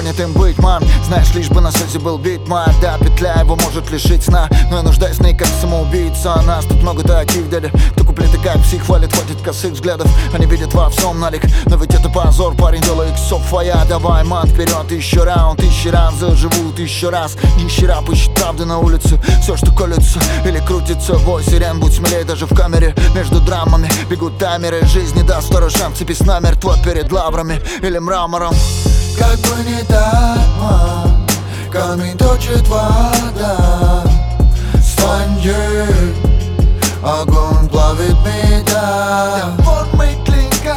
понятым быть, ман. Знаешь, лишь бы на связи был битман. Да, петля его может лишить сна, но я нуждаюсь в ней как самоубийца. А нас тут много таких, дядя, кто куплет и как псих хвалит, хватит косых взглядов. Они видят во всем налик, но ведь это позор, парень, дело иксов твоя. Давай, ман, вперед, еще раунд, 1000 раз заживу 1000 раз. Нищий рап ищет правды на улице, все, что колется или крутится. Вой сирен, будь смелее даже в камере. Между драмами бегут таймеры, жизни даст второй шанс, цепись намертво перед лаврами или мрамором. Как бы не так, ман, камень точит вода. Стань ей, огонь плавит медаль. Вот мы клинка,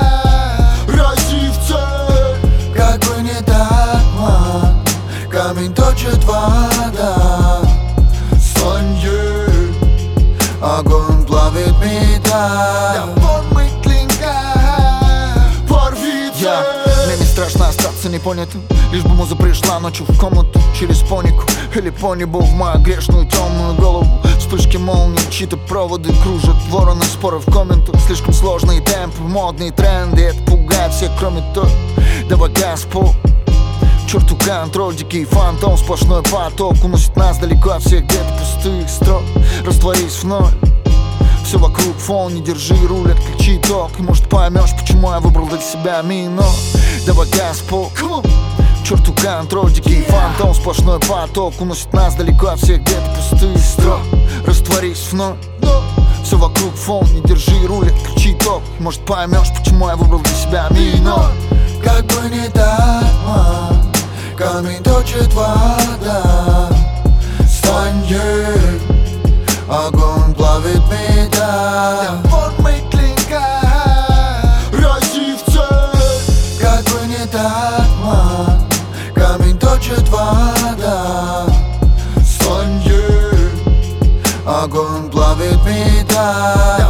рази в цель. Как бы не так, ман, камень точит вода. Стань ей, Огонь плавит медаль. вот мы клинка, порви цель. Мне не страшно остаться непонятым, лишь бы муза пришла ночью в комнату через понику или по небу в мою грешную темную голову. Вспышки молний, чьи-то проводы кружат, вороны, споры в комментах. Слишком сложные темпы, модные тренды, это пугает всех, кроме той. Давай газ по черту контроль, дикий фантом, сплошной поток уносит нас далеко от всех где-то пустых строк. Растворись в ноль, все вокруг фон, не держи руль, отключи ток. И может поймешь, почему я выбрал для себя минор. Давай газ по черту контроль, дикий фантом, сплошной поток уносит нас далеко от всех где-то пустых строк. Растворись в ноль, все вокруг фон, не держи руль, отключи ток. И может поймешь, почему я выбрал для себя минор. Как бы не так, ман, камень точит вода. Стань ей, огонь плавит медаль. Вот мы клинка, рази в цель. Как бы не так, ман, камень точит вода. Стань ей, Огонь плавит медаль.